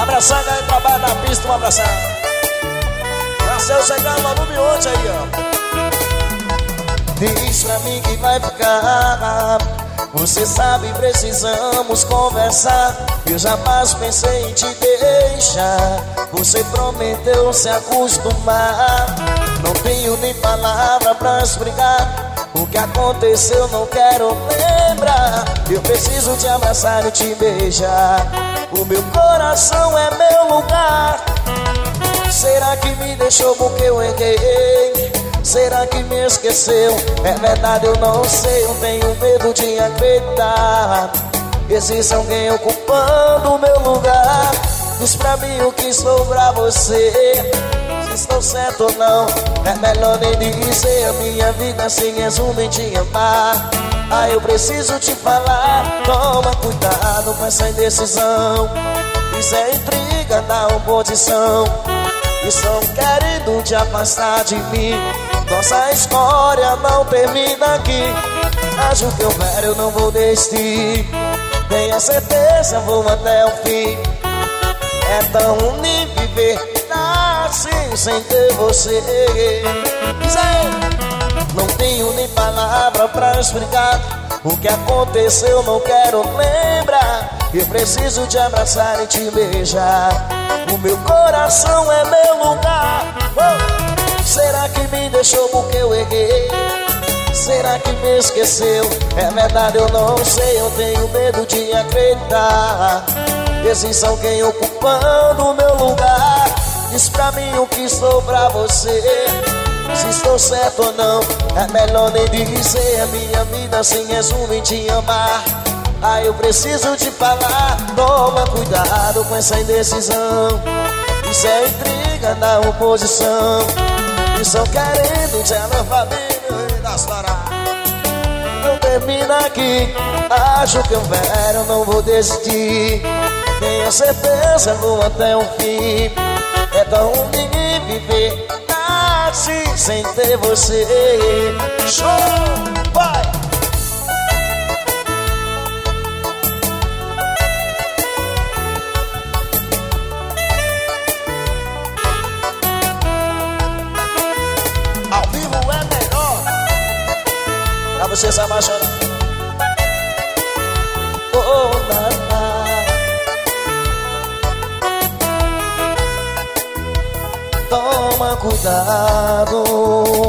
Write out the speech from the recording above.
Abraçar a galera que trabalha na pista, um abraçar. Nasceu chegando lá no Mionte aí, ó. Diz pra mim que vai ficar. Você sabe, precisamos conversar. Eu jamais pensei em te deixar. Você prometeu se acostumar. Não tenho nem palavra pra explicar o que aconteceu, não quero lembrar. Eu preciso te abraçar e te beijar. O meu coração é meu lugar. Será que me deixou porque eu errei? Será que me esqueceu? É verdade, eu não sei. Eu tenho medo de acreditar. Existe alguém ocupando o meu lugar. Diz pra mim o que sou pra você. Se estou certo ou não, é melhor nem dizer. A minha vida se resume em te amar. Ah, eu preciso te falar. Toma cuidado com essa indecisão. Isso é intriga da oposição. Estão querendo te afastar de mim. Nossa história não termina aqui. Acho que houver eu não vou desistir. Tenha certeza, vou até o fim. É tão ruim viver assim sem ter você. Não tenho nem palavra pra explicar o que aconteceu, não quero lembrar. Eu preciso te abraçar e te beijar. O meu coração é meu lugar. Será que me deixou porque eu errei? Será que me esqueceu? É verdade, eu não sei. Eu tenho medo de acreditar. Existe alguém ocupando o meu lugar. Diz pra mim o que sou pra você. Se estou certo ou não, é melhor nem dizer. A minha vida se resume em te amar. Ah, eu preciso te falar. Toma cuidado com essa indecisão. Isso é intriga da oposição. Estão querendo te levar das paradas. Não termina aqui. Acho que eu não vou desistir. Tenha certeza, vou até o fim. É tão ruim viver assim sem ter você. Show, vai! Ao vivo é melhor. Pra você se apaixonar. Oh, toma cuidado